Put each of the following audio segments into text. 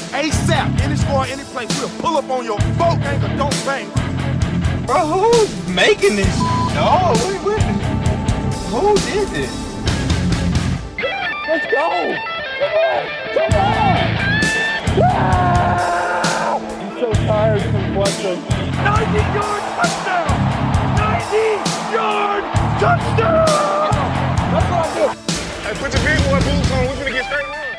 ASAP, any score, any place. We'll pull up on your boat, gang, but don't bang. Bro, who's making this? No, who did this? Let's go! Come on! I'm so tired from watching. 90-yard touchdown! 90-yard touchdown! That's what I do. Hey, put your big boy boots on. We're gonna get straight on.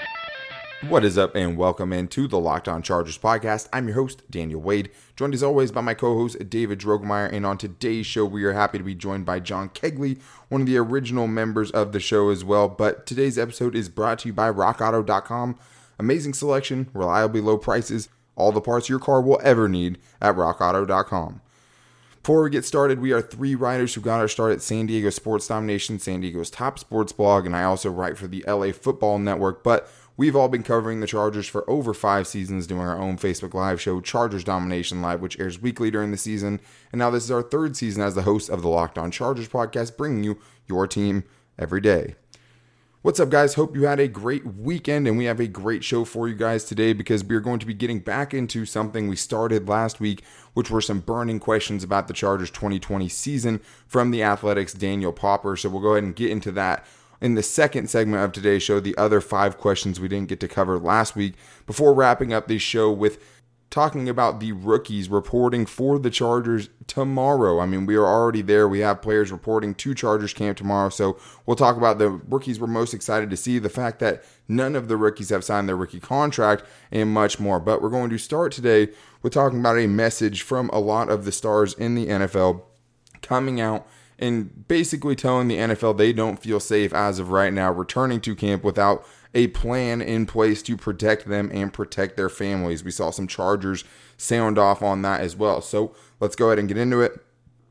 What is up, and welcome into the Locked On Chargers podcast. I'm your host, Daniel Wade, joined as always by my co-host, David Drogemeyer, and on today's show, we are happy to be joined by John Kegley, one of the original members of the show as well. But today's episode is brought to you by RockAuto.com. Amazing selection, reliably low prices, all the parts your car will ever need at RockAuto.com. Before we get started, we are three writers who got our start at San Diego Sports Domination, San Diego's top sports blog, and I also write for the LA Football Network, but we've all been covering the Chargers for over 5 seasons, doing our own Facebook Live show, Chargers Domination Live, which airs weekly during the season. And now this is our 3rd season as the host of the Locked On Chargers podcast, bringing you your team every day. What's up, guys? Hope you had a great weekend, and we have a great show for you guys today because we are going to be getting back into something we started last week, which were some burning questions about the Chargers 2020 season from The Athletic's Daniel Popper. So we'll go ahead and get into that in the second segment of today's show, the other 5 questions we didn't get to cover last week, before wrapping up this show with talking about the rookies reporting for the Chargers tomorrow. I mean, we are already there. We have players reporting to Chargers camp tomorrow, so we'll talk about the rookies we're most excited to see, the fact that none of the rookies have signed their rookie contract, and much more. But we're going to start today with talking about a message from a lot of the stars in the NFL coming out and basically telling the NFL they don't feel safe as of right now returning to camp without a plan in place to protect them and protect their families. We saw some Chargers sound off on that as well. So let's go ahead and get into it.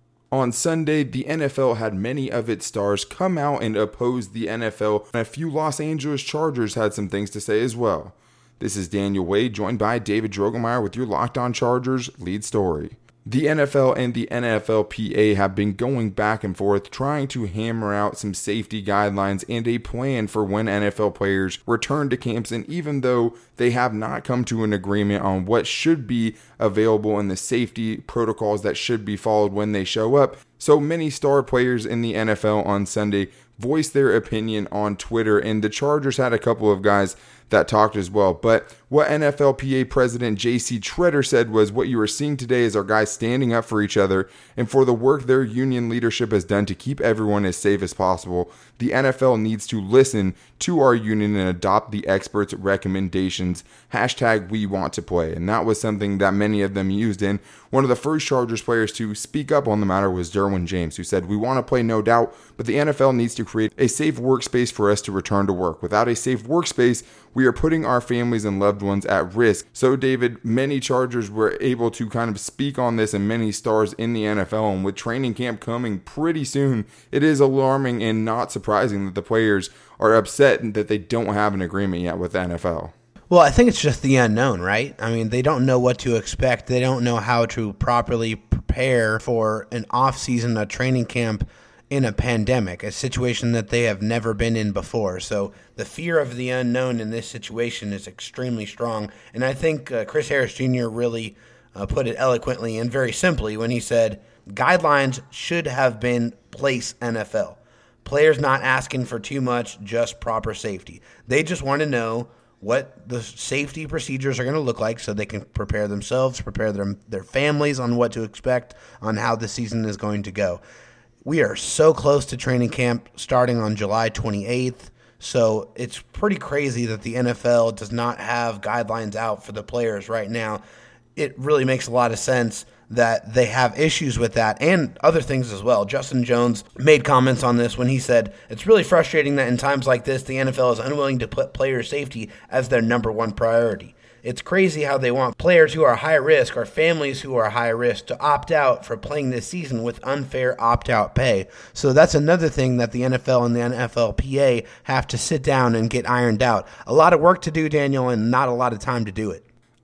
On Sunday, the NFL had many of its stars come out and oppose the NFL, and a few Los Angeles Chargers had some things to say as well. This is Daniel Wade, joined by David Drogemeyer with your Locked On Chargers lead story. The NFL and the NFLPA have been going back and forth trying to hammer out some safety guidelines and a plan for when NFL players return to camps, and even though they have not come to an agreement on what should be available and the safety protocols that should be followed when they show up, so many star players in the NFL on Sunday voiced their opinion on Twitter, and the Chargers had a couple of guys that talked as well. But what NFLPA President J.C. Tretter said was, what you are seeing today is our guys standing up for each other and for the work their union leadership has done to keep everyone as safe as possible. The NFL needs to listen to our union and adopt the experts' recommendations. #we want to play. And that was something that many of them used in. One of the first Chargers players to speak up on the matter was Derwin James, who said, "We want to play, no doubt, but the NFL needs to create a safe workspace for us to return to work. Without a safe workspace, we are putting our families and loved ones at risk." So, David, many Chargers were able to kind of speak on this, and many stars in the NFL. And with training camp coming pretty soon, it is alarming and not surprising that the players are upset that they don't have an agreement yet with the NFL. Well, I think it's just the unknown, right? I mean, they don't know what to expect. They don't know how to properly prepare for an off-season, a training camp in a pandemic, a situation that they have never been in before. So the fear of the unknown in this situation is extremely strong. And I think Chris Harris Jr. really put it eloquently and very simply when he said, guidelines should have been place NFL. Players not asking for too much, just proper safety. They just want to know what the safety procedures are going to look like so they can prepare themselves, prepare their families on what to expect, on how the season is going to go. We are so close to training camp starting on July 28th, so it's pretty crazy that the NFL does not have guidelines out for the players right now. It really makes a lot of sense that they have issues with that and other things as well. Justin Jones made comments on this when he said, it's really frustrating that in times like this, the NFL is unwilling to put player safety as their number one priority. It's crazy how they want players who are high risk or families who are high risk to opt out for playing this season with unfair opt-out pay. So that's another thing that the NFL and the NFLPA have to sit down and get ironed out. A lot of work to do, Daniel, and not a lot of time to do it.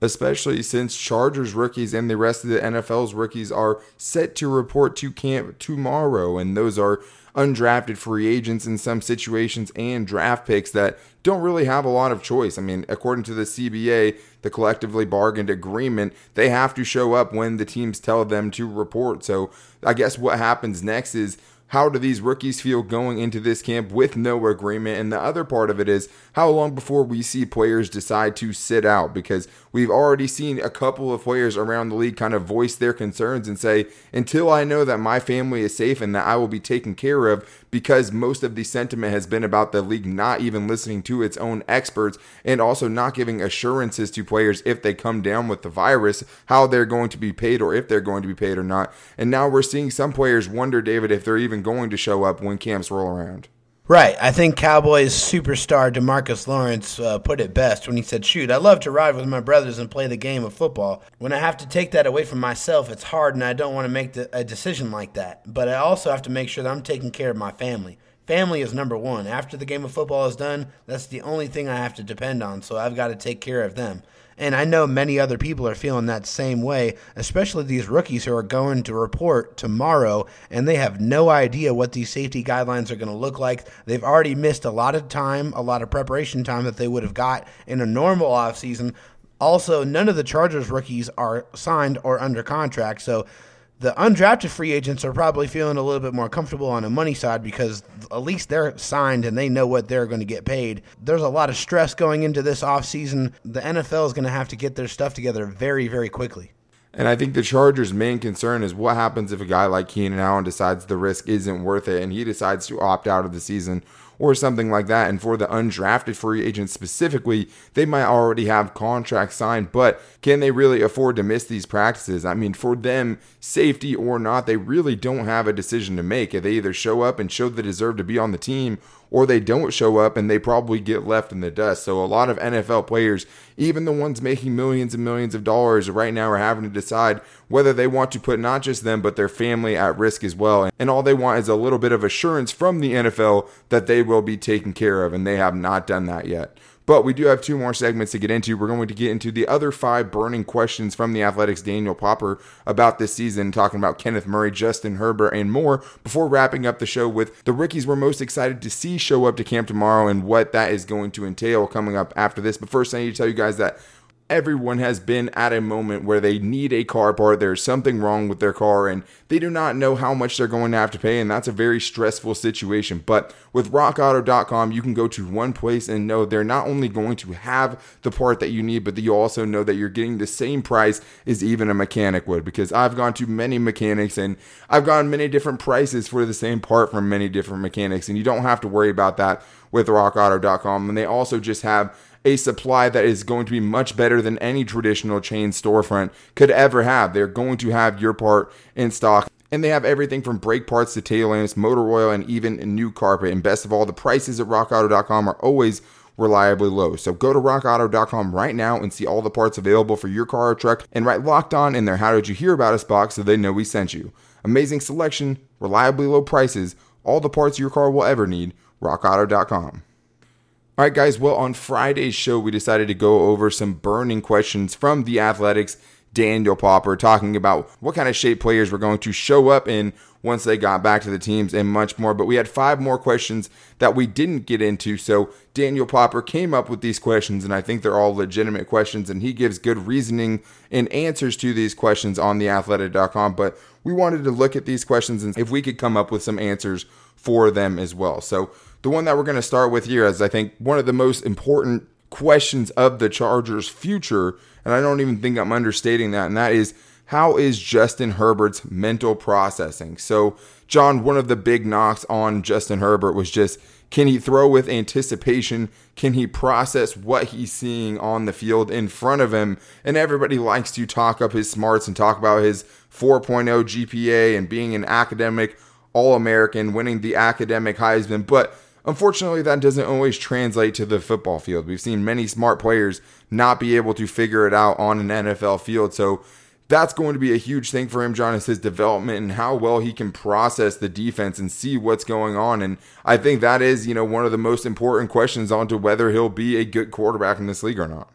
especially since Chargers rookies and the rest of the NFL's rookies are set to report to camp tomorrow, and those are undrafted free agents in some situations and draft picks that don't really have a lot of choice. I mean, according to the CBA, the collectively bargained agreement, they have to show up when the teams tell them to report. So I guess what happens next is, how do these rookies feel going into this camp with no agreement? And the other part of it is, how long before we see players decide to sit out? Because we've already seen a couple of players around the league kind of voice their concerns and say, until I know that my family is safe and that I will be taken care of, because most of the sentiment has been about the league not even listening to its own experts and also not giving assurances to players if they come down with the virus, how they're going to be paid or if they're going to be paid or not. And now we're seeing some players wonder, David, if they're even going to show up when camps roll around. Right. I think Cowboys superstar DeMarcus Lawrence put it best when he said, shoot, I love to ride with my brothers and play the game of football. When I have to take that away from myself, it's hard, and I don't want to make a decision like that. But I also have to make sure that I'm taking care of my family. Family is number one. After the game of football is done, that's the only thing I have to depend on, so I've got to take care of them. And I know many other people are feeling that same way, especially these rookies who are going to report tomorrow, and they have no idea what these safety guidelines are going to look like. They've already missed a lot of time, a lot of preparation time that they would have got in a normal offseason. Also, none of the Chargers rookies are signed or under contract, so the undrafted free agents are probably feeling a little bit more comfortable on the money side because at least they're signed and they know what they're going to get paid. There's a lot of stress going into this offseason. The NFL is going to have to get their stuff together very, very quickly. And I think the Chargers' main concern is what happens if a guy like Keenan Allen decides the risk isn't worth it and he decides to opt out of the season or something like that. And for the undrafted free agents specifically, they might already have contracts signed, but can they really afford to miss these practices? I mean, for them, safety or not, they really don't have a decision to make. They either show up and show they deserve to be on the team, or they don't show up and they probably get left in the dust. So a lot of NFL players, even the ones making millions and millions of dollars right now, are having to decide whether they want to put not just them but their family at risk as well. And all they want is a little bit of assurance from the NFL that they will be taken care of, and they have not done that yet. But we do have two more segments to get into. We're going to get into the other 5 burning questions from the Athletic's Daniel Popper about this season, talking about Kenneth Murray, Justin Herbert, and more, before wrapping up the show with the rookies we're most excited to see show up to camp tomorrow and what that is going to entail coming up after this. But first, I need to tell you guys that everyone has been at a moment where they need a car part. There's something wrong with their car and they do not know how much they're going to have to pay, and that's a very stressful situation. But with rockauto.com, you can go to one place and know they're not only going to have the part that you need, but that you also know that you're getting the same price as even a mechanic would. Because I've gone to many mechanics and I've gotten many different prices for the same part from many different mechanics, and you don't have to worry about that with rockauto.com. And they also just have a supply that is going to be much better than any traditional chain storefront could ever have. They're going to have your part in stock, and they have everything from brake parts to tail lamps, motor oil, and even a new carpet. And best of all, the prices at rockauto.com are always reliably low. So go to rockauto.com right now and see all the parts available for your car or truck, and write Locked On in their How Did You Hear About Us box so they know we sent you. Amazing selection, reliably low prices, all the parts your car will ever need. rockauto.com. All right, guys. Well, on Friday's show, we decided to go over some burning questions from the Athletic's Daniel Popper, talking about what kind of shape players were going to show up in once they got back to the teams and much more. But we had 5 more questions that we didn't get into. So Daniel Popper came up with these questions, and I think they're all legitimate questions, and he gives good reasoning and answers to these questions on theathletic.com. But we wanted to look at these questions and if we could come up with some answers for them as well. So the one that we're going to start with here is, I think, one of the most important questions of the Chargers' future, and I don't even think I'm understating that, and that is, how is Justin Herbert's mental processing? So, John, one of the big knocks on Justin Herbert was just, can he throw with anticipation? Can he process what he's seeing on the field in front of him? And everybody likes to talk up his smarts and talk about his 4.0 GPA and being an academic All-American, winning the academic Heisman, but unfortunately, that doesn't always translate to the football field. We've seen many smart players not be able to figure it out on an NFL field. So that's going to be a huge thing for him, John, is his development and how well he can process the defense and see what's going on. And I think that is, one of the most important questions onto whether he'll be a good quarterback in this league or not.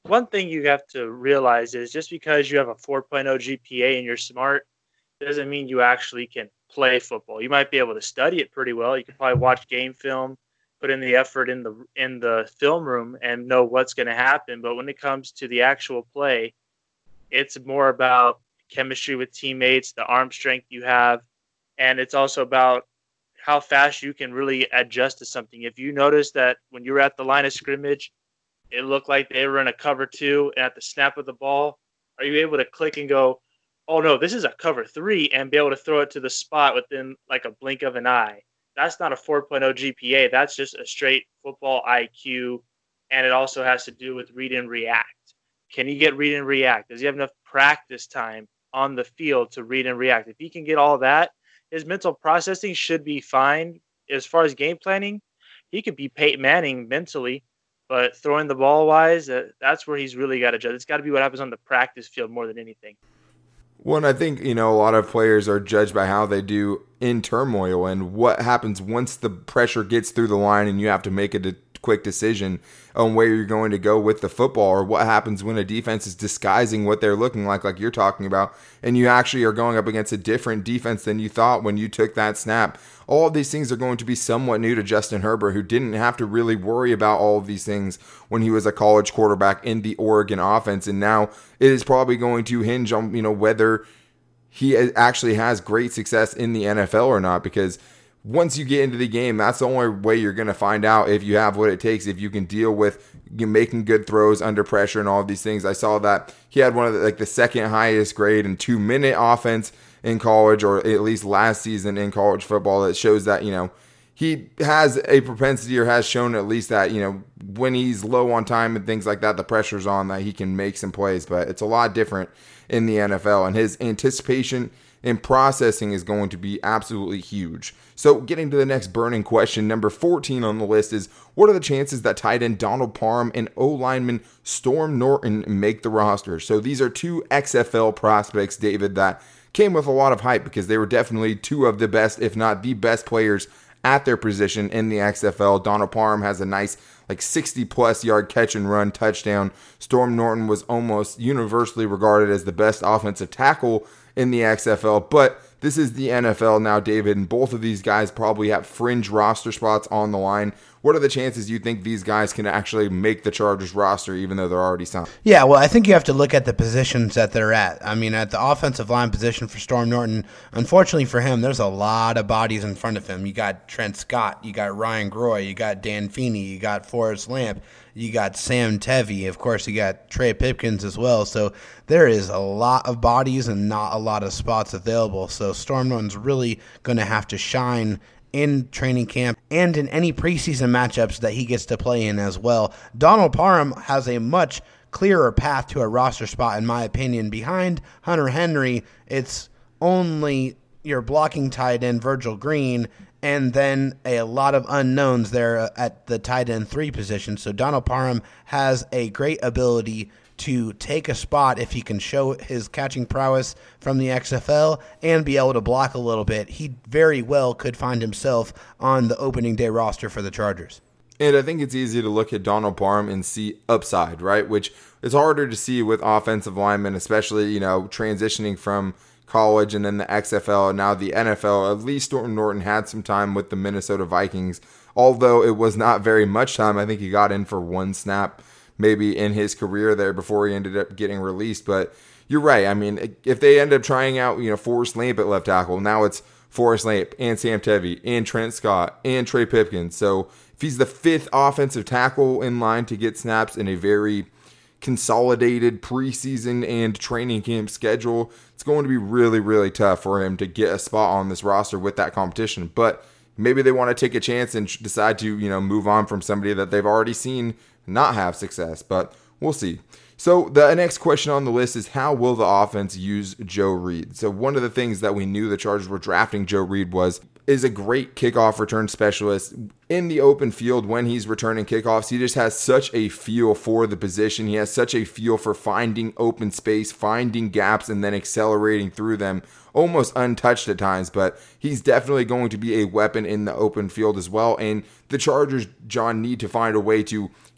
one thing you have to realize is just because you have a 4.0 GPA and you're smart doesn't mean you actually can play football. You might be able to study it pretty well. You can probably watch game film, put in the effort in the film room and know what's going to happen. But when it comes to the actual play, it's more about chemistry with teammates, the arm strength you have, and it's also about how fast you can really adjust to something. If you notice that when you were at the line of scrimmage, it looked like they were in a cover 2, and at the snap of the ball, are you able to click and go, oh no, this is a cover 3, and be able to throw it to the spot within like a blink of an eye? That's not a 4.0 GPA. That's just a straight football IQ, and it also has to do with read and react. Can he get read and react? Does he have enough practice time on the field to read and react? If he can get all that, his mental processing should be fine. As far as game planning, he could be Peyton Manning mentally, but throwing the ball wise, that's where he's really got to judge. It's got to be what happens on the practice field more than anything. Well, and I think, a lot of players are judged by how they do in turmoil and what happens once the pressure gets through the line and you have to make a quick decision on where you're going to go with the football, or what happens when a defense is disguising what they're looking like you're talking about, and you actually are going up against a different defense than you thought when you took that snap. All of these things are going to be somewhat new to Justin Herbert, who didn't have to really worry about all of these things when he was a college quarterback in the Oregon offense. And now it is probably going to hinge on, whether he actually has great success in the NFL or not, because once you get into the game, that's the only way you're going to find out if you have what it takes, if you can deal with making good throws under pressure and all of these things. I saw that he had one of the second highest grade in 2-minute offense in college, or at least last season in college football. That shows that, he has a propensity, or has shown at least that, when he's low on time and things like that, the pressure's on, that he can make some plays. But it's a lot different in the NFL, and his anticipation and processing is going to be absolutely huge. So getting to the next burning question, number 14 on the list is, what are the chances that tight end Donald Parham and O-lineman Storm Norton make the roster? So these are two XFL prospects, David, that came with a lot of hype because they were definitely two of the best, if not the best players at their position in the XFL. Donald Parham has a nice 60-plus yard catch and run touchdown. Storm Norton was almost universally regarded as the best offensive tackle in the XFL, but this is the NFL now, David, and both of these guys probably have fringe roster spots on the line. What are the chances you think these guys can actually make the Chargers roster, even though they're already signed? Yeah, well, I think you have to look at the positions that they're at. I mean, at the offensive line position for Storm Norton, unfortunately for him, there's a lot of bodies in front of him. You got Trent Scott, you got Ryan Groy, you got Dan Feeney, you got Forrest Lamp, you got Sam Tevy, of course, you got Trey Pipkins as well. So there is a lot of bodies and not a lot of spots available. So Storm Norton's really going to have to shine in training camp and in any preseason matchups that he gets to play in as well. Donald Parham has a much clearer path to a roster spot, in my opinion. Behind Hunter Henry, it's only your blocking tight end Virgil Green, and then a lot of unknowns there at the tight end 3 position. So Donald Parham has a great ability to take a spot if he can show his catching prowess from the XFL and be able to block a little bit. He very well could find himself on the opening day roster for the Chargers. And I think it's easy to look at Donald Parham and see upside, right? Which is harder to see with offensive linemen, especially, transitioning from college and then the XFL and now the NFL. At least Storm Norton had some time with the Minnesota Vikings, although it was not very much time. I think he got in for one snap maybe in his career there before he ended up getting released. But you're right. I mean, if they end up trying out, Forrest Lamp at left tackle, now it's Forrest Lamp and Sam Tevy and Trent Scott and Trey Pipkins. So if he's the 5th offensive tackle in line to get snaps in a very consolidated preseason and training camp schedule, it's going to be really, really tough for him to get a spot on this roster with that competition. But maybe they want to take a chance and decide to, move on from somebody that they've already seen not have success, but we'll see. So the next question on the list is, how will the offense use Joe Reed? So one of the things that we knew the Chargers were drafting Joe Reed is a great kickoff return specialist in the open field when he's returning kickoffs. He just has such a feel for the position. He has such a feel for finding open space, finding gaps, and then accelerating through them, almost untouched at times, but he's definitely going to be a weapon in the open field as well. And the Chargers, John, need to find a way to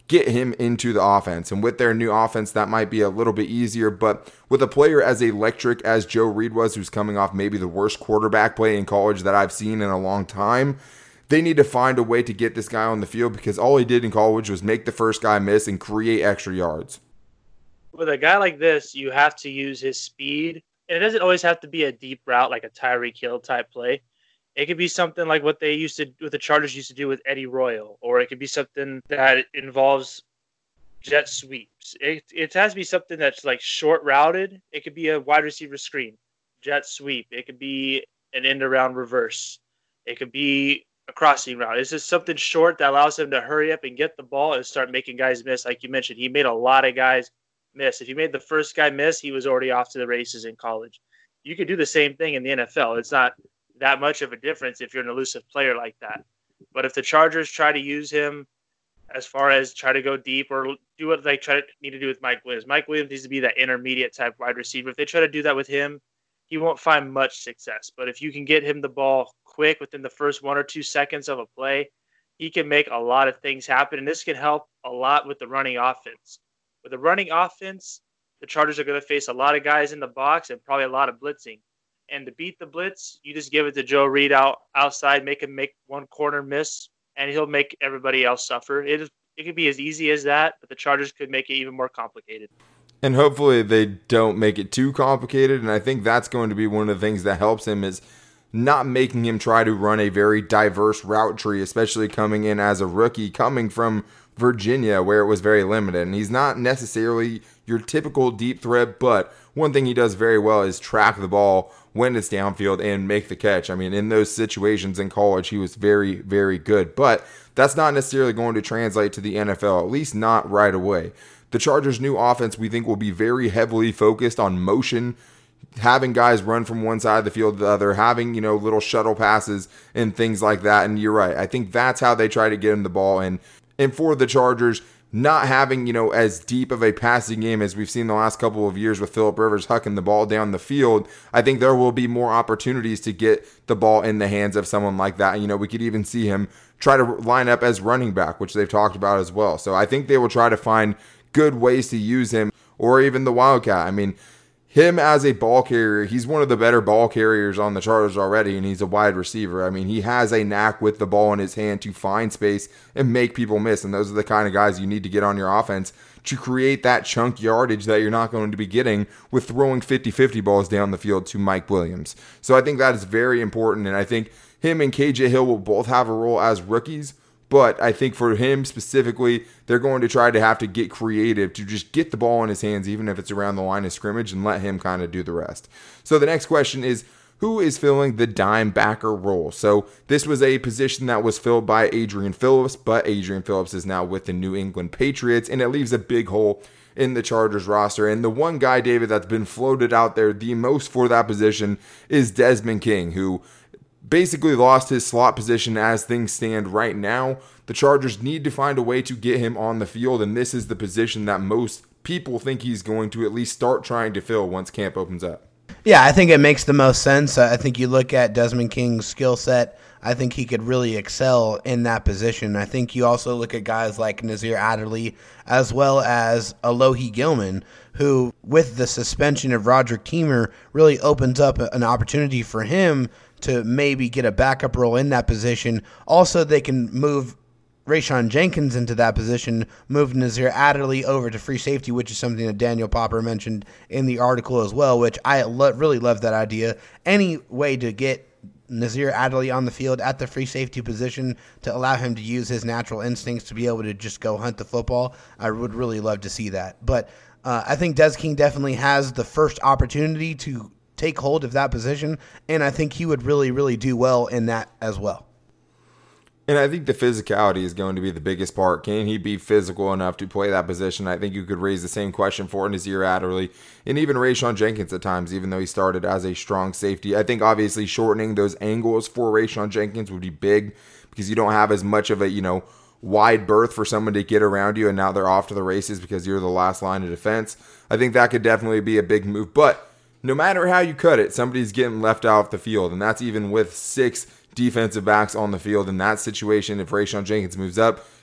get him into the offense. And with their new offense, that might be a little bit easier. But with a player as electric as Joe Reed was, who's coming off maybe the worst quarterback play in college that I've seen in a long time, they need to find a way to get this guy on the field, because all he did in college was make the first guy miss and create extra yards. With a guy like this, you have to use his speed. And it doesn't always have to be a deep route like a Tyreek Hill type play. It could be something like what the Chargers used to do with Eddie Royal, or it could be something that involves jet sweeps. It has to be something that's like short routed. It could be a wide receiver screen, jet sweep. It could be an end around reverse. It could be a crossing route. It's just something short that allows him to hurry up and get the ball and start making guys miss. Like you mentioned, he made a lot of guys miss. If he made the first guy miss, he was already off to the races in college. You could do the same thing in the NFL. It's not that much of a difference if you're an elusive player like that. But if the Chargers try to use him as far as try to go deep or do what they need to do with Mike Williams needs to be that intermediate type wide receiver. If they try to do that with him, he won't find much success. But if you can get him the ball quick within the first 1 or 2 seconds of a play, he can make a lot of things happen. And this can help a lot with the running offense. With the running offense, the Chargers are going to face a lot of guys in the box and probably a lot of blitzing. And to beat the blitz, you just give it to Joe Reed outside, make him make one corner miss, and he'll make everybody else suffer. It could be as easy as that, but the Chargers could make it even more complicated. And hopefully they don't make it too complicated. And I think that's going to be one of the things that helps him, is not making him try to run a very diverse route tree, especially coming in as a rookie, coming from Virginia, where it was very limited. And he's not necessarily your typical deep threat, but one thing he does very well is track the ball when it's downfield and make the catch. I mean, in those situations in college, he was very, very good. But that's not necessarily going to translate to the NFL, at least not right away. The Chargers' new offense, we think, will be very heavily focused on motion, having guys run from one side of the field to the other, having, little shuttle passes and things like that. And you're right. I think that's how they try to get him the ball. And for the Chargers, not having, as deep of a passing game as we've seen the last couple of years with Phillip Rivers hucking the ball down the field, I think there will be more opportunities to get the ball in the hands of someone like that. We could even see him try to line up as running back, which they've talked about as well. So I think they will try to find good ways to use him, or even the Wildcat. I mean, him as a ball carrier, he's one of the better ball carriers on the Chargers already, and he's a wide receiver. I mean, he has a knack with the ball in his hand to find space and make people miss, and those are the kind of guys you need to get on your offense to create that chunk yardage that you're not going to be getting with throwing 50-50 balls down the field to Mike Williams. So I think that is very important, and I think him and KJ Hill will both have a role as rookies. But I think for him specifically, they're going to try to have to get creative to just get the ball in his hands, even if it's around the line of scrimmage, and let him kind of do the rest. So the next question is, who is filling the dime backer role? So this was a position that was filled by Adrian Phillips, but Adrian Phillips is now with the New England Patriots, and it leaves a big hole in the Chargers roster. And the one guy, David, that's been floated out there the most for that position is Desmond King, who basically lost his slot position as things stand right now. The Chargers need to find a way to get him on the field, and this is the position that most people think he's going to at least start trying to fill once camp opens up. Yeah, I think it makes the most sense. I think you look at Desmond King's skill set, I think he could really excel in that position. I think you also look at guys like Nasir Adderley as well as Alohi Gilman, who, with the suspension of Roderick Teamer, really opens up an opportunity for him to maybe get a backup role in that position. Also, they can move Rayshawn Jenkins into that position, move Nasir Adderley over to free safety, which is something that Daniel Popper mentioned in the article as well, which I really love that idea. Any way to get Nasir Adderley on the field at the free safety position to allow him to use his natural instincts to be able to just go hunt the football, I would really love to see that. But I think Des King definitely has the first opportunity to take hold of that position, and I think he would really, really do well in that as well. And I think the physicality is going to be the biggest part. Can he be physical enough to play that position? I think you could raise the same question for Nasir Adderley and even Rayshawn Jenkins at times, even though he started as a strong safety. I think obviously shortening those angles for Rayshawn Jenkins would be big because you don't have as much of a, wide berth for someone to get around you, and now they're off to the races because you're the last line of defense. I think that could definitely be a big move. But no matter how you cut it, somebody's getting left off the field, and that's even with 6 defensive backs on the field. In that situation, if Rayshawn Jenkins moves up,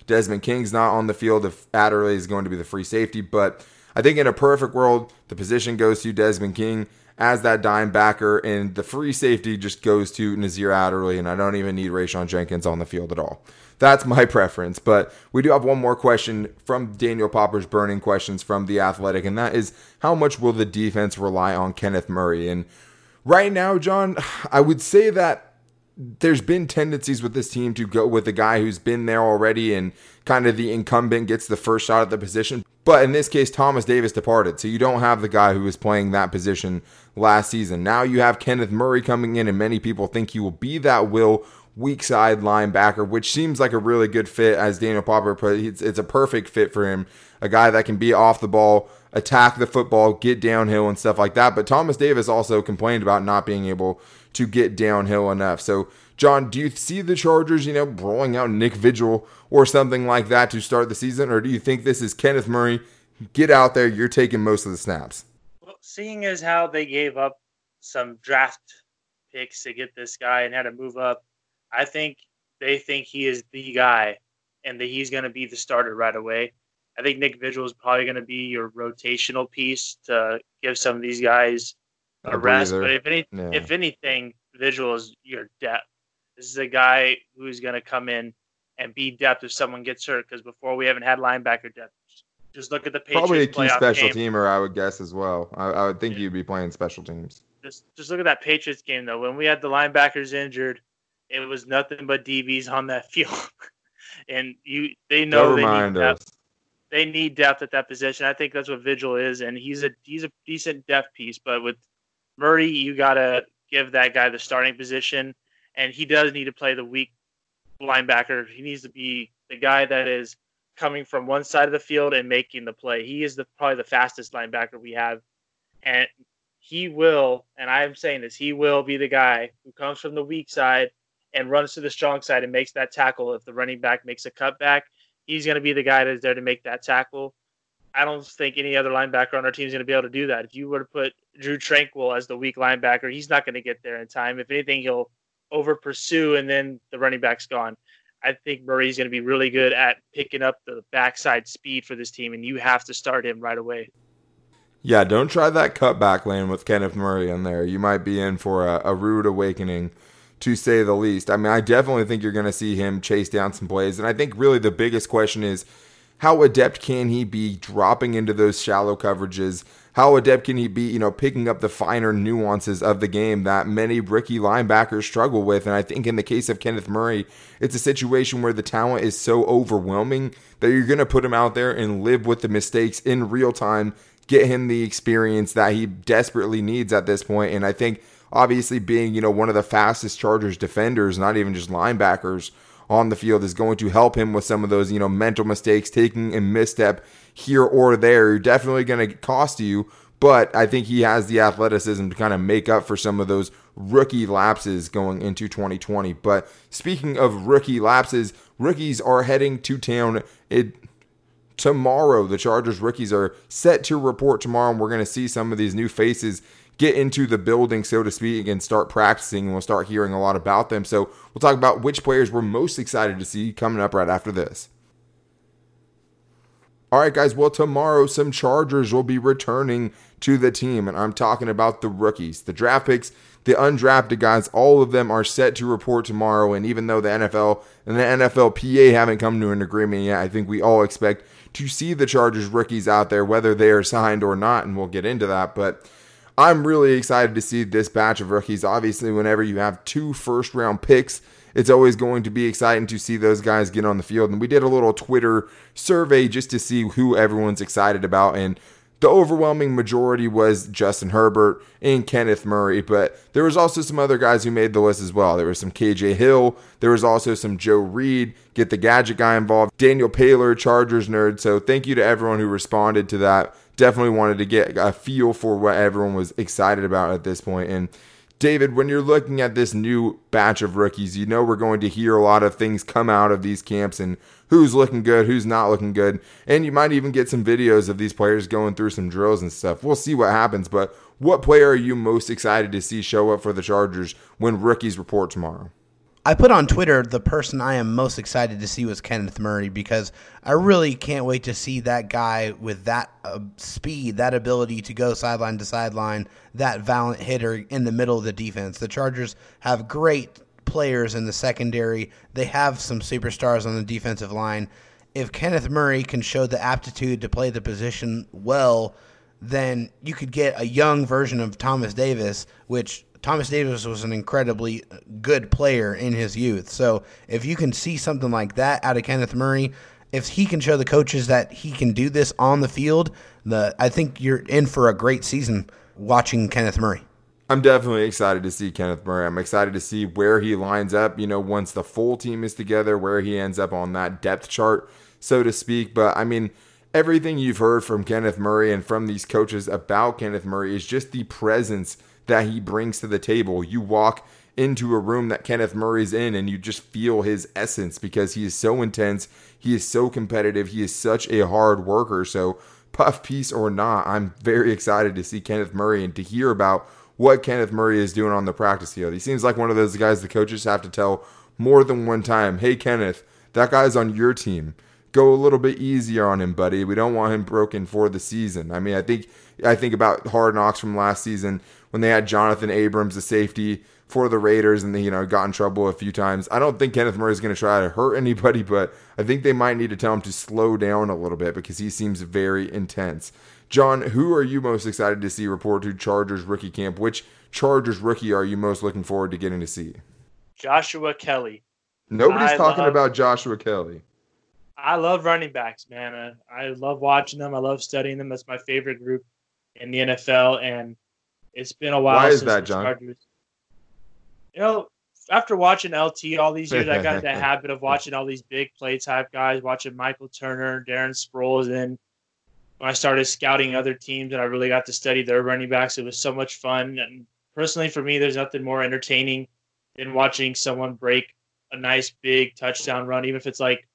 Desmond King's not on the field if Adderley is going to be the free safety. But I think in a perfect world, the position goes to Desmond King as that dime backer, and the free safety just goes to Nazir Adderley, and I don't even need Rayshon Jenkins on the field at all. That's my preference. But we do have one more question from Daniel Popper's burning questions from The Athletic, and that is, how much will the defense rely on Kenneth Murray? And right now, John, I would say that there's been tendencies with this team to go with a guy who's been there already and kind of the incumbent gets the first shot at the position. But in this case, Thomas Davis departed, so you don't have the guy who was playing that position last season. Now you have Kenneth Murray coming in, and many people think he will be that weak side linebacker, which seems like a really good fit, as Daniel Popper put it. It's a perfect fit for him, a guy that can be off the ball, attack the football, get downhill and stuff like that. But Thomas Davis also complained about not being able to get downhill enough. So, John, do you see the Chargers, rolling out Nick Vigil or something like that to start the season? Or do you think this is Kenneth Murray, get out there, you're taking most of the snaps? Well, seeing as how they gave up some draft picks to get this guy and had to move up, I think they think he is the guy and that he's going to be the starter right away. I think Nick Vigil is probably going to be your rotational piece to give some of these guys a rest. But if anything, Vigil is your depth. This is a guy who's going to come in and be depth if someone gets hurt, because before we haven't had linebacker depth. Just look at the Patriots. Probably a key special game. teamer, I would guess, as well. I would think you'd be playing special teams. Just look at that Patriots game, though. When we had the linebackers injured, it was nothing but DBs on that field. And they know they need depth at that position. I think that's what Vigil is, and he's a decent depth piece. But with Murray, you got to give that guy the starting position, and he does need to play the weak linebacker. He needs to be the guy that is coming from one side of the field and making the play. He is probably the fastest linebacker we have, and he will, and I'm saying this, he will be the guy who comes from the weak side and runs to the strong side and makes that tackle. If the running back makes a cutback, he's going to be the guy that's there to make that tackle. I don't think any other linebacker on our team is going to be able to do that. If you were to put Drew Tranquil as the weak linebacker, he's not going to get there in time. If anything, he'll over pursue, and then the running back's gone. I think Murray's going to be really good at picking up the backside speed for this team, and you have to start him right away. Yeah, don't try that cutback lane with Kenneth Murray in there. You might be in for a rude awakening, to say the least. I mean, I definitely think you're going to see him chase down some plays, and I think really the biggest question is, how adept can he be dropping into those shallow coverages? How adept can he be, picking up the finer nuances of the game that many rookie linebackers struggle with? And I think in the case of Kenneth Murray, it's a situation where the talent is so overwhelming that you're going to put him out there and live with the mistakes in real time, get him the experience that he desperately needs at this point. And I think obviously being, one of the fastest Chargers defenders, not even just linebackers on the field, is going to help him with some of those, mental mistakes, taking a misstep here or there. You're definitely going to cost you, but I think he has the athleticism to kind of make up for some of those rookie lapses going into 2020. But speaking of rookie lapses, rookies are heading to town tomorrow. The Chargers rookies are set to report tomorrow, and we're going to see some of these new faces get into the building, so to speak, and start practicing, and we'll start hearing a lot about them. So we'll talk about which players we're most excited to see coming up right after this. All right, guys, well, tomorrow some Chargers will be returning to the team, and I'm talking about the rookies, the draft picks, the undrafted guys. All of them are set to report tomorrow, and even though the NFL and the NFLPA haven't come to an agreement yet, I think we all expect to see the Chargers rookies out there, whether they are signed or not, and we'll get into that. But I'm really excited to see this batch of rookies. Obviously, whenever you have 2 first-round picks, it's always going to be exciting to see those guys get on the field. And we did a little Twitter survey just to see who everyone's excited about. And the overwhelming majority was Justin Herbert and Kenneth Murray. But there was also some other guys who made the list as well. There was some KJ Hill. There was also some Joe Reed. Get the gadget guy involved. Daniel Paylor, Chargers nerd. So thank you to everyone who responded to that. Definitely wanted to get a feel for what everyone was excited about at this point. And David, when you're looking at this new batch of rookies, we're going to hear a lot of things come out of these camps and who's looking good, who's not looking good. And you might even get some videos of these players going through some drills and stuff. We'll see what happens. But what player are you most excited to see show up for the Chargers when rookies report tomorrow? I put on Twitter the person I am most excited to see was Kenneth Murray, because I really can't wait to see that guy with that speed, that ability to go sideline to sideline, that valiant hitter in the middle of the defense. The Chargers have great players in the secondary. They have some superstars on the defensive line. If Kenneth Murray can show the aptitude to play the position well, then you could get a young version of Thomas Davis, which Thomas Davis was an incredibly good player in his youth. So if you can see something like that out of Kenneth Murray, if he can show the coaches that he can do this on the field, I think you're in for a great season watching Kenneth Murray. I'm definitely excited to see Kenneth Murray. I'm excited to see where he lines up, once the full team is together, where he ends up on that depth chart, so to speak. But, everything you've heard from Kenneth Murray and from these coaches about Kenneth Murray is just the presence that he brings to the table. You walk into a room that Kenneth Murray's in and you just feel his essence, because he is so intense, he is so competitive, he is such a hard worker. So puff piece or not, I'm very excited to see Kenneth Murray and to hear about what Kenneth Murray is doing on the practice field. He seems like one of those guys the coaches have to tell more than one time, hey Kenneth, that guy's on your team. Go a little bit easier on him, buddy. We don't want him broken for the season. I think about Hard Knocks from last season when they had Jonathan Abrams, the safety for the Raiders, and they got in trouble a few times. I don't think Kenneth Murray is going to try to hurt anybody, but I think they might need to tell him to slow down a little bit, because he seems very intense. John, who are you most excited to see report to Chargers rookie camp? Which Chargers rookie are you most looking forward to getting to see? Joshua Kelly. Nobody's talking about Joshua Kelly. I love running backs, man. I love watching them. I love studying them. That's my favorite group in the NFL, and it's been a while. Why is since that, the John? Chargers. After watching LT all these years, I got the habit of watching all these big play type guys, watching Michael Turner, Darren Sproles, and when I started scouting other teams and I really got to study their running backs, it was so much fun. And personally, for me, there's nothing more entertaining than watching someone break a nice big touchdown run, even if it's like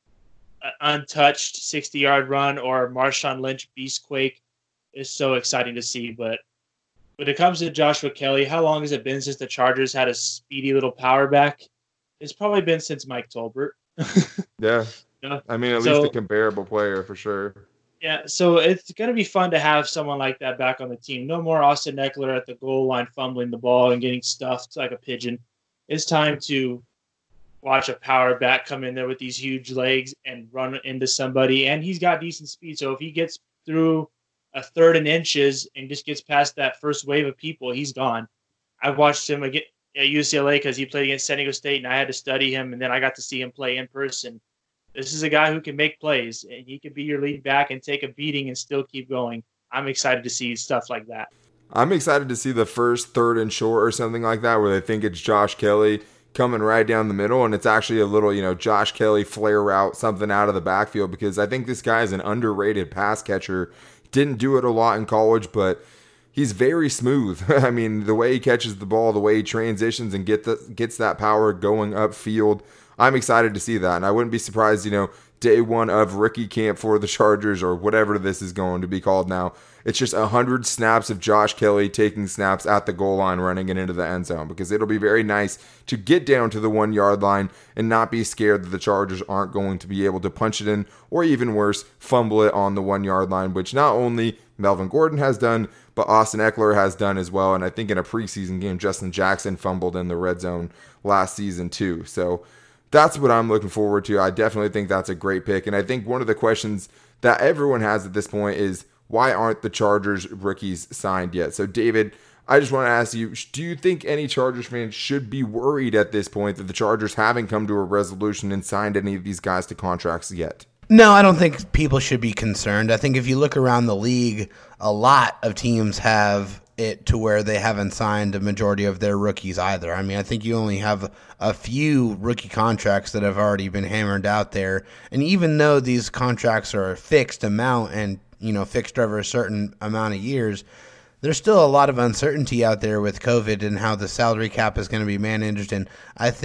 an untouched 60-yard run or Marshawn Lynch beastquake. Is so exciting to see. But when it comes to Joshua Kelly, how long has it been since the Chargers had a speedy little power back? It's probably been since Mike Tolbert. Yeah. At least a comparable player for sure. Yeah, so it's going to be fun to have someone like that back on the team. No more Austin Eckler at the goal line fumbling the ball and getting stuffed like a pigeon. It's time to watch a power back come in there with these huge legs and run into somebody. And he's got decent speed, so if he gets through a third and inches and just gets past that first wave of people, he's gone. I watched him at UCLA because he played against San Diego State, and I had to study him, and then I got to see him play in person. This is a guy who can make plays, and he could be your lead back and take a beating and still keep going. I'm excited to see stuff like that. I'm excited to see the first third and short or something like that where they think it's Josh Kelly coming right down the middle, and it's actually a little, Josh Kelly flare route, something out of the backfield, because I think this guy is an underrated pass catcher. Didn't do it a lot in college, but he's very smooth. The way he catches the ball, the way he transitions and gets that power going upfield, I'm excited to see that. And I wouldn't be surprised, day one of rookie camp for the Chargers or whatever this is going to be called now. It's just 100 snaps of Josh Kelly taking snaps at the goal line, running it into the end zone, because it'll be very nice to get down to the 1 yard line and not be scared that the Chargers aren't going to be able to punch it in, or even worse, fumble it on the 1 yard line, which not only Melvin Gordon has done, but Austin Eckler has done as well. And I think in a preseason game, Justin Jackson fumbled in the red zone last season too. So that's what I'm looking forward to. I definitely think that's a great pick. And I think one of the questions that everyone has at this point is, why aren't the Chargers rookies signed yet? So, David, I just want to ask you, do you think any Chargers fans should be worried at this point that the Chargers haven't come to a resolution and signed any of these guys to contracts yet? No, I don't think people should be concerned. I think if you look around the league, a lot of teams have it to where they haven't signed a majority of their rookies either. I think you only have a few rookie contracts that have already been hammered out there. And even though these contracts are a fixed amount and, fixed over a certain amount of years, there's still a lot of uncertainty out there with COVID and how the salary cap is going to be managed. And I think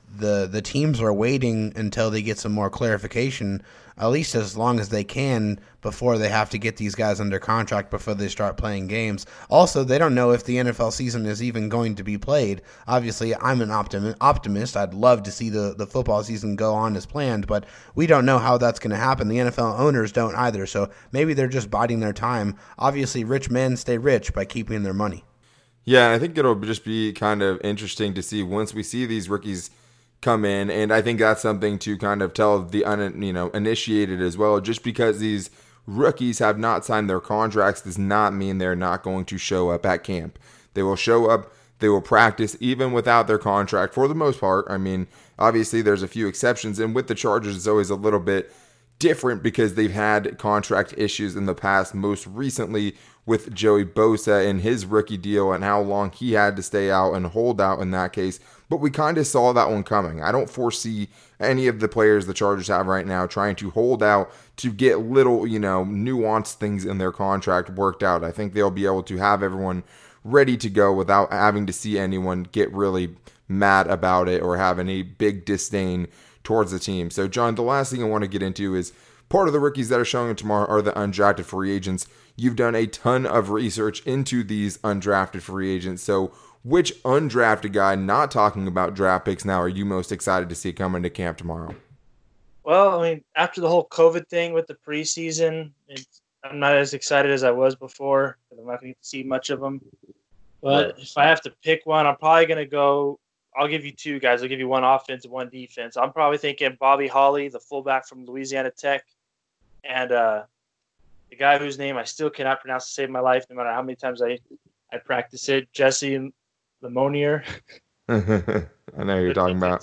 the teams are waiting until they get some more clarification, at least as long as they can, before they have to get these guys under contract before they start playing games. Also, they don't know if the NFL season is even going to be played. Obviously, I'm an optimist. I'd love to see the football season go on as planned, but we don't know how that's going to happen. The NFL owners don't either, so maybe they're just biding their time. Obviously, rich men stay rich by keeping their money. Yeah, I think it'll just be kind of interesting to see once we see these rookies come in, and I think that's something to kind of tell the uninitiated as well. Just because these rookies have not signed their contracts does not mean they're not going to show up at camp. They will show up, they will practice even without their contract for the most part. I mean, obviously there's a few exceptions, and with the Chargers it's always a little bit different because they've had contract issues in the past, most recently with Joey Bosa and his rookie deal and how long he had to stay out and hold out in that case. But we kind of saw that one coming. I don't foresee any of the players the Chargers have right now trying to hold out to get little, nuanced things in their contract worked out. I think they'll be able to have everyone ready to go without having to see anyone get really mad about it or have any big disdain towards the team. So, John, the last thing I want to get into is part of the rookies that are showing tomorrow are the undrafted free agents. You've done a ton of research into these undrafted free agents. So, which undrafted guy, not talking about draft picks now, are you most excited to see come into camp tomorrow? Well, I mean, after the whole COVID thing with the preseason, I'm not as excited as I was before because I'm not going to see much of them. But if I have to pick one, I'm probably going to go. I'll give you two guys. I'll give you one offense and one defense. I'm probably thinking Bobby Hawley, the fullback from Louisiana Tech, and the guy whose name I still cannot pronounce to save my life, no matter how many times I practice it, Jesse Lemonier. I know who you're talking about.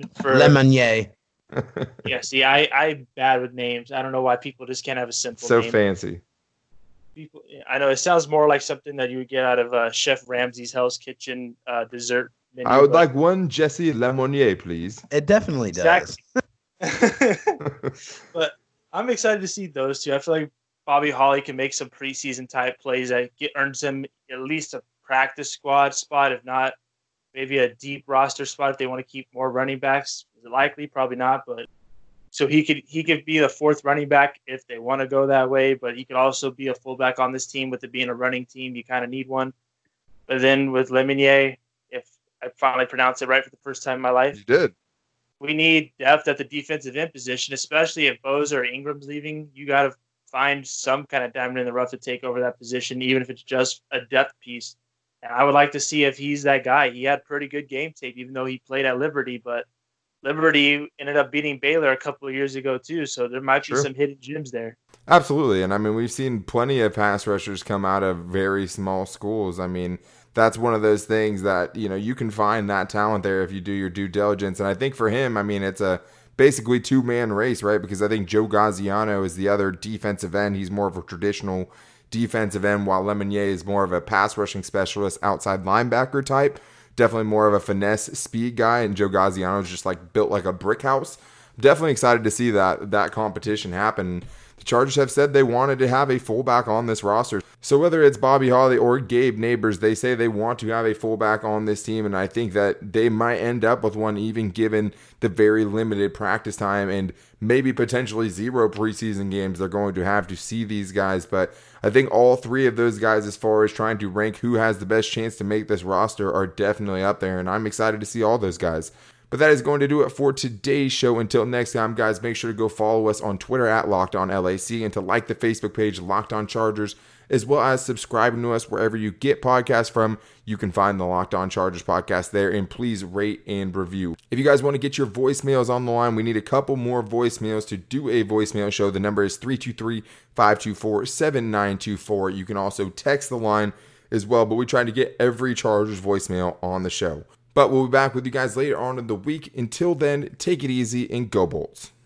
Lemonier. Yeah, see, I'm bad with names. I don't know why people just can't have a simple name. So fancy. People, I know it sounds more like something that you would get out of Chef Ramsay's Hell's Kitchen dessert menu. I would like one Jesse Lemonier, please. It definitely does. Exactly. But I'm excited to see those two. I feel like Bobby Hawley can make some preseason type plays that earns him at least a practice squad spot, if not maybe a deep roster spot if they want to keep more running backs. Is it likely? Probably not, but so he could be the fourth running back if they want to go that way, but he could also be a fullback on this team. With it being a running team, you kind of need one. But then with Lemonier, if I finally pronounced it right for the first time in my life. You did. We need depth at the defensive end position, especially if Bosa or Ingram's leaving. You got to find some kind of diamond in the rough to take over that position, even if it's just a depth piece. And I would like to see if he's that guy. He had pretty good game tape, even though he played at Liberty, but Liberty ended up beating Baylor a couple of years ago too, so there might be some hidden gems there. Absolutely, and I mean, we've seen plenty of pass rushers come out of very small schools. I mean, that's one of those things that, you can find that talent there if you do your due diligence. And I think for him, I mean, it's a basically two-man race, right? Because I think Joe Gaziano is the other defensive end. He's more of a traditional defensive end, while Lemonier is more of a pass rushing specialist, outside linebacker type. Definitely more of a finesse speed guy, and Joe Gaziano is just like built like a brick house. Definitely excited to see that competition happen. The Chargers have said they wanted to have a fullback on this roster. So whether it's Bobby Hawley or Gabe Neighbors, they say they want to have a fullback on this team, and I think that they might end up with one even given the very limited practice time and maybe potentially zero preseason games they're going to have to see these guys. But I think all three of those guys, as far as trying to rank who has the best chance to make this roster, are definitely up there, and I'm excited to see all those guys. But that is going to do it for today's show. Until next time, guys, make sure to go follow us on Twitter at LockedOnLAC and to like the Facebook page Locked On Chargers, as well as subscribing to us wherever you get podcasts from. You can find the Locked On Chargers podcast there, and please rate and review. If you guys want to get your voicemails on the line, we need a couple more voicemails to do a voicemail show. The number is 323-524-7924. You can also text the line as well, but we try to get every Chargers voicemail on the show. But we'll be back with you guys later on in the week. Until then, take it easy and go Bolts.